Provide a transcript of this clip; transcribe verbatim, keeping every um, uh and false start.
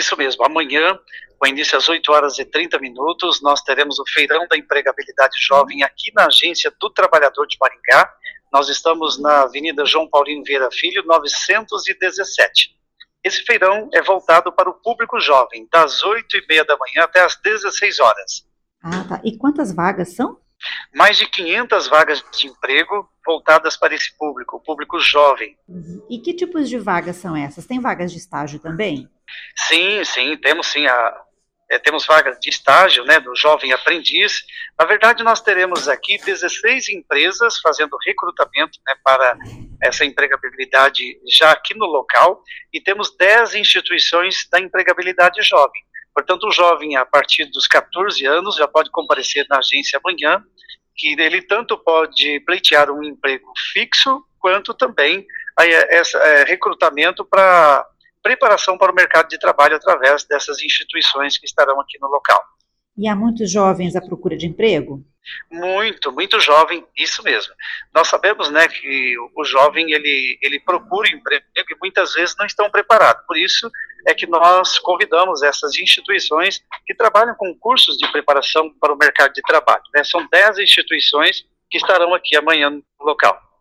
Isso mesmo, amanhã, com início às oito horas e trinta minutos, nós teremos o Feirão da Empregabilidade Jovem aqui na Agência do Trabalhador de Maringá. Nós estamos na Avenida João Paulino Vieira Filho, novecentos e dezessete. Esse feirão é voltado para o público jovem, das oito e meia da manhã até as dezesseis horas. Ah, tá. E quantas vagas são? Mais de quinhentas vagas de emprego voltadas para esse público, o público jovem. Uhum. E que tipos de vagas são essas? Tem vagas de estágio também? Sim, sim, temos sim a, é, temos vagas de estágio, né, do jovem aprendiz. Na verdade, nós teremos aqui dezesseis empresas fazendo recrutamento, né, para essa empregabilidade já aqui no local, e temos dez instituições da empregabilidade jovem. Portanto, o jovem, a partir dos catorze anos, já pode comparecer na agência amanhã, que ele tanto pode pleitear um emprego fixo, quanto também aí, essa, é, recrutamento para preparação para o mercado de trabalho através dessas instituições que estarão aqui no local. E há muitos jovens à procura de emprego? Muito, muito jovem, isso mesmo. Nós sabemos, né, que o jovem, ele, ele procura emprego e muitas vezes não estão preparados. Por isso é que nós convidamos essas instituições que trabalham com cursos de preparação para o mercado de trabalho, né? São dez instituições que estarão aqui amanhã no local.